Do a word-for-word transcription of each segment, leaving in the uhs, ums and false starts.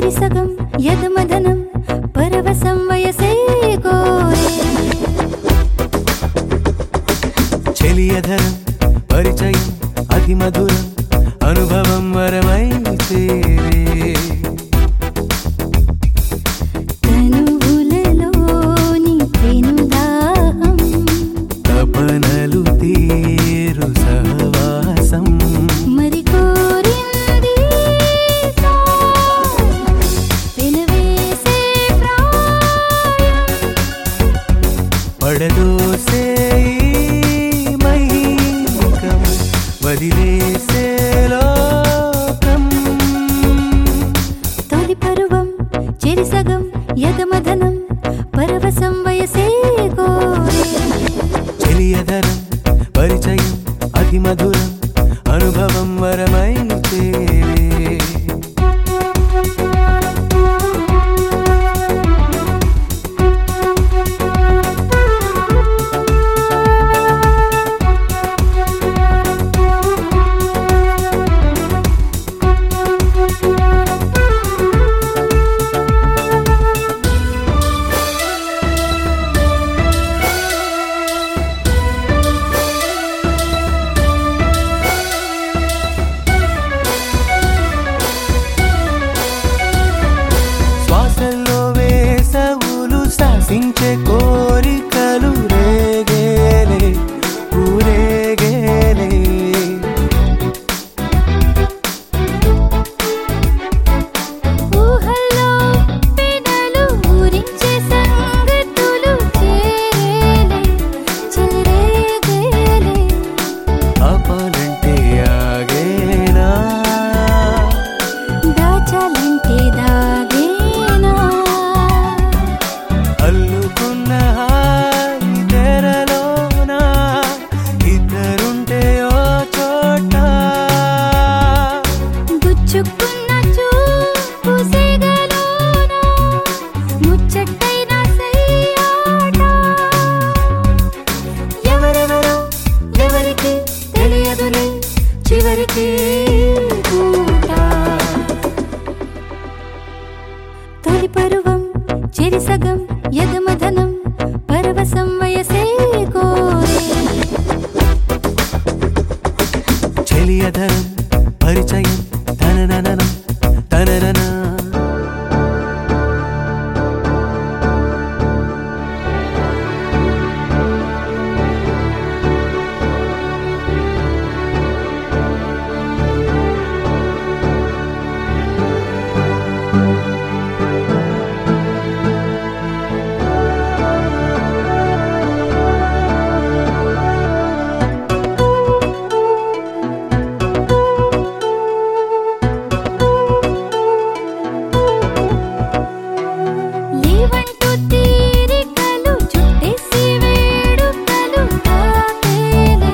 చెరిసగం యదమదనం పరవశం వయసే కోరే చెలియధరం పరిచయం అతి మధురం అనుభవం వరమై చేరే తనువులలోని పెనుదాహం తపనలు తీరు సహవాసం మరి కోరింది పెనవేసే ప్రాయం పడదోసే మైకం వదిలేసే లోకం తొలి పరువం చెరిసగం యదమదనం పరవశం వయసే కోరే చెలియధరం పరిచయం అతి మధురం అనుభవం వరమై చేరే శ్వాసల్లో వేసవులు శాసించే కోరికలు రేగేలే ఊరేగేలే ఊహల్లో పెనలు ఊరించే సంగతులు చేరేలే చెలరేగేలే ఆపాలంటే ఆగేనా దాచాలంటే దాగేనా అల్లుకున్న హాయి తెరలోన ఇద్దరుంటే ఓ చోట గుచ్చుకున్న చూపు సెగలోన ముచ్చటైన సయ్యాట ఎవరెవరో ఎవరికి తెలియదులే చివరికి పూట తొలి పరువం చెరిసగం యదమదనం పరవశం వయసే కోరే చెలియధరం పరిచయం తనననం తననన లేవంటూ తీరికలు చుట్టేసి వేడుకలు తాకేలే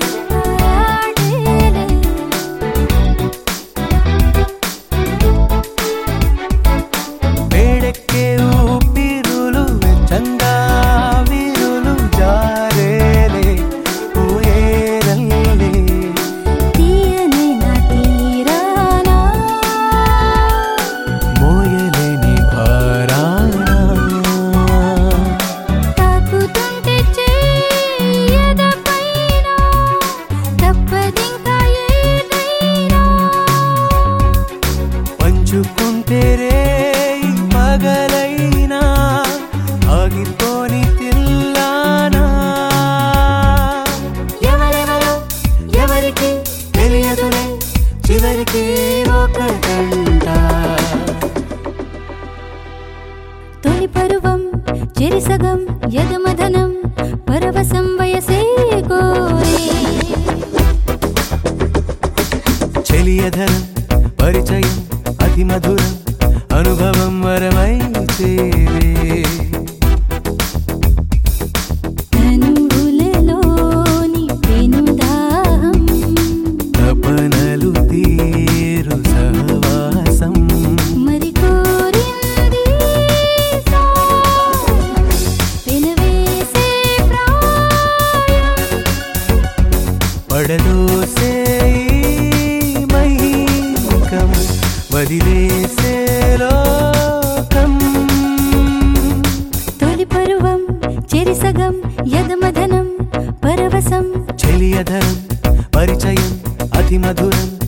ఆడేలే వేడెక్కే ఊపిరులు వెచ్చంగా వీరులు జారేలే ఊయేరల్లే తీయనైన తీరానా మోయలేని భారాన తాకుతుంటే చేయద పైన తప్పదింకా ఏదైనా పంచుకుంటే రే పగలైనా ఆగిపోని తిల్లానా ఎవరెవరో ఎవరికి తెలియదులే చివరికి ఒక గంట తొలి పరువం చెరిసగం యదమదనం పరవశం వయసే కోరే చెలియధరం పరిచయం అతి మధురం అనుభవం వరమై చేరే తనువులలోని పెనుదాహం తపనలు తీరు సహవాసం మరి కోరింది పెనవేసే ప్రాయం పడదోసే మైకం వదిలేసేలో సగం యదమదనం పరవశం చెలియధరం పరిచయం అతి మధురం